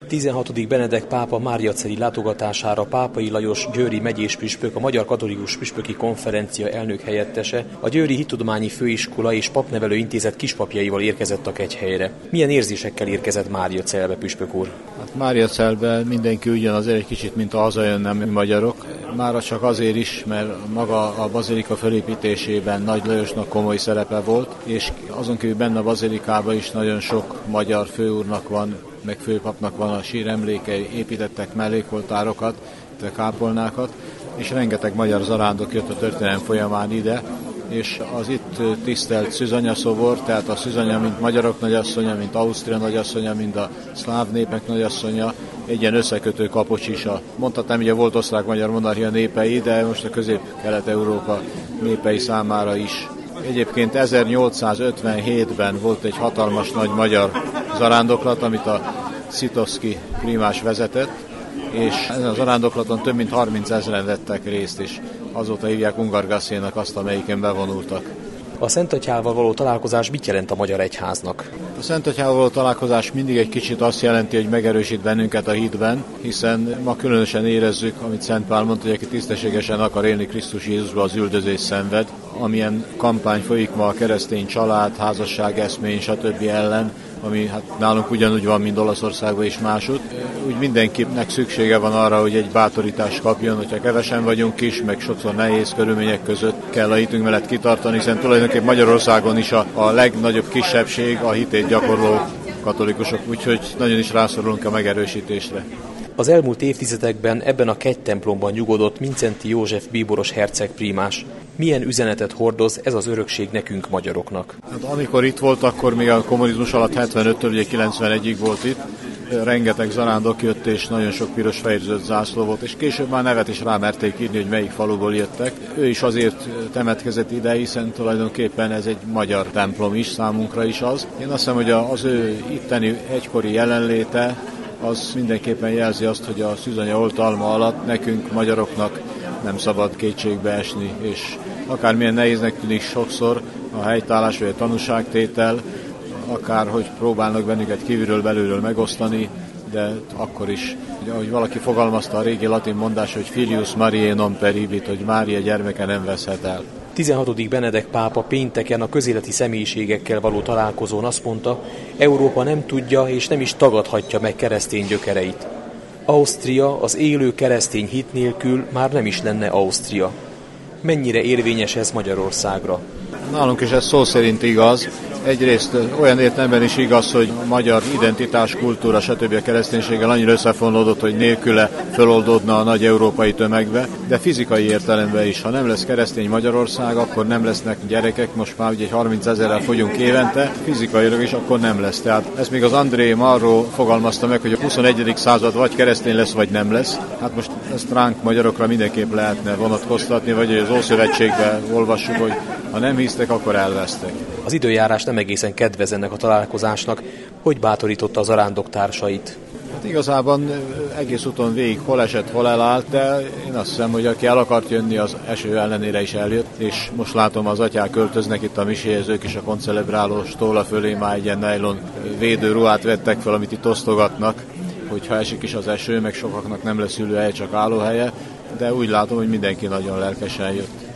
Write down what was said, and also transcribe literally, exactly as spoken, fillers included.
tizenhatodik Benedek pápa Máriaceli látogatására Pápai Lajos győri megyéspüspök, a Magyar Katolikus Püspöki Konferencia elnök helyettese, a Győri Hittudományi Főiskola és Papnevelő Intézet kispapjaival érkezett a Kegyhelyre. Milyen érzésekkel érkezett Máriacelbe, püspök úr? Hát Máriacelbe mindenki ugyanazért egy kicsit, mint a hazajönne mi magyarok. Mára csak azért is, mert maga a bazilika felépítésében Nagy Lajosnak komoly szerepe volt, és azon kívül benne a bazilikában is nagyon sok magyar főúrnak van, meg főpapnak van a síremlékei, építettek mellékoltárokat, kápolnákat, és rengeteg magyar zarándok jött a történelem folyamán ide, és az itt tisztelt szűzanyaszobor, tehát a szűzanya, mint magyarok nagyasszonya, mint Ausztria nagyasszonya, mint a szláv népek nagyasszonya, egy ilyen összekötő kapocs is. A, mondhatnám, ugye volt osztrák-magyar monarchia népei, de most a közép-kelet-európa népei számára is. Egyébként ezernyolcszázötvenhétben volt egy hatalmas nagy magyar zarándoklat, amit a Szitovszky primás vezetett, és ezen a zarándoklaton több mint harmincezren vettek részt is. Azóta hívják Ungargászénak azt, amelyiken bevonultak. A Szentatyával való találkozás mit jelent a magyar egyháznak? A Szentatyával való találkozás mindig egy kicsit azt jelenti, hogy megerősít bennünket a hitben, hiszen ma különösen érezzük, amit Szent Pál mondta, hogy aki tisztességesen akar élni Krisztus Jézusba, az üldözés szenved. Amilyen kampány folyik ma a keresztény család, házasság eszmény, stb. Ellen, ami hát nálunk ugyanúgy van, mint Olaszországban és másút. Úgy mindenkinek szüksége van arra, hogy egy bátorítást kapjon, hogyha kevesen vagyunk is, meg sokszor nehéz körülmények között kell a hitünk mellett kitartani, hiszen tulajdonképpen Magyarországon is a, a legnagyobb kisebbség a hitét gyakorló katolikusok, úgyhogy nagyon is rászorulunk a megerősítésre. Az elmúlt évtizedekben ebben a kegytemplomban nyugodott Mindszenty József bíboros herceg prímás. Milyen üzenetet hordoz ez az örökség nekünk magyaroknak? Hát amikor itt volt, akkor még a kommunizmus alatt hetvenöttől ugye kilencvenegyig volt itt, rengeteg zarándok jött, és nagyon sok piros fejzőt zászló volt, és később már nevet is rámerték írni, hogy melyik faluból jöttek. Ő is azért temetkezett ide, hiszen tulajdonképpen ez egy magyar templom is, számunkra is az. Én azt hiszem, hogy az ő itteni egykori jelenléte az mindenképpen jelzi azt, hogy a szűzanya oltalma alatt nekünk, magyaroknak nem szabad kétségbe esni, és akármilyen nehéznek tűnik sokszor a helytállás vagy a tanúságtétel, akárhogy próbálnak bennünket kívülről, belülről megosztani, de akkor is, ugye, ahogy valaki fogalmazta a régi latin mondás, hogy filius Mariae non peribit, hogy Mária gyermeke nem veszhet el. tizenhatodik Benedek pápa pénteken a közéleti személyiségekkel való találkozón azt mondta, Európa nem tudja és nem is tagadhatja meg keresztény gyökereit. Ausztria az élő keresztény hit nélkül már nem is lenne Ausztria. Mennyire érvényes ez Magyarországra? Nálunk is ez szó szerint igaz. Egyrészt olyan értelemben is igaz, hogy a magyar identitás, kultúra, stb. A kereszténységgel annyira összefonódott, hogy nélküle föloldódna a nagy európai tömegbe, de fizikai értelemben is. Ha nem lesz keresztény Magyarország, akkor nem lesznek gyerekek, most már ugye egy harmincezerrel fogyunk évente, fizikailag is akkor nem lesz. Tehát ezt még az André Marró fogalmazta meg, hogy a huszonegyedik század vagy keresztény lesz, vagy nem lesz. Hát most ezt ránk magyarokra mindenképp lehetne vonatkoztatni, vagy hogy az Ószövetségben olvassuk, hogy ha nem hisztek, akkor elvesztek. Az időjárás nem egészen kedvez ennek a találkozásnak, hogy bátorította az arándok társait. Hát igazában egész úton végig hol esett, hol elállt, de én azt hiszem, hogy aki el akart jönni, az eső ellenére is eljött, és most látom, az atyák költöznek itt a misélyezők is a koncelebráló stóla fölé már egy ilyen nylon védőruhát vettek fel, amit itt osztogatnak, hogyha esik is az eső, meg sokaknak nem lesz ülőhelye, csak állóhelye, de úgy látom, hogy mindenki nagyon lelkesen jött.